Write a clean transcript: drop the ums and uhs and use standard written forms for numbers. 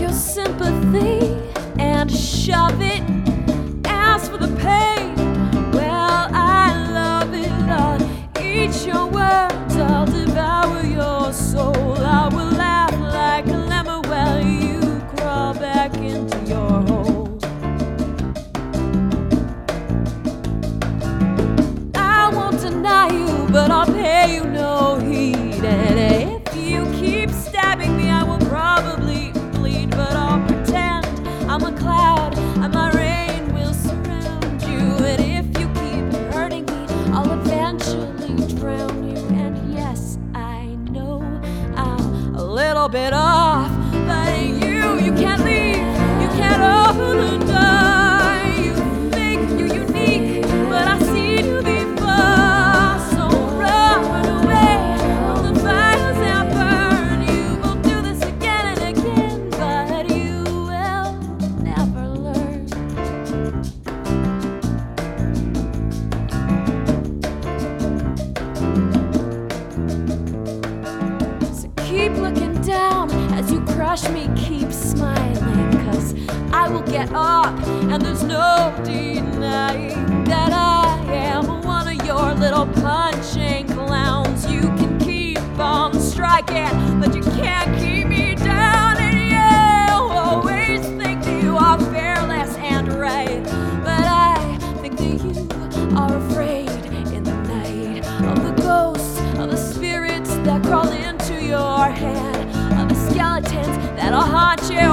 your sympathy and shove it. Ask for the pain, well, I love it. I'll eat your words, I'll devour your soul. I will laugh like a lemon while you crawl back into your hole. I won't deny you, but I'll pay you no heed. And if you keep stabbing me, I will probably bleed, but I'll pretend I'm a cloud and my rain will surround you. And if you keep hurting me, I'll eventually drown you. And yes, I know I'm a little bit off, but you can't leave, you can't open the door. You think you're unique, but I've seen you before. So run away from the fires that burn. You will do this again and again, but you will never learn. So keep looking down as you crush me, keep smiling, 'cause I will get up and there's no denying that I am one of your little punching clowns. You can keep on striking, but you can't keep me down. And you always think that you are fearless and right, but I think that you are afraid in the night of the ghosts, of the spirits that crawl into your head, of the skeletons that'll haunt you